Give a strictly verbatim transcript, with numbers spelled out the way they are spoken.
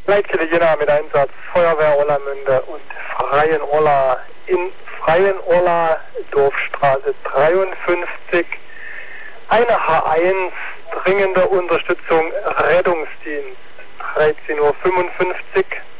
Leitkette Jena mit Einsatz Feuerwehr Orlamünde und Freien Orla in Freien Orla, Dorfstraße dreiundfünfzig. Eine H eins, dringende Unterstützung, Rettungsdienst, dreizehn Uhr fünfundfünfzig.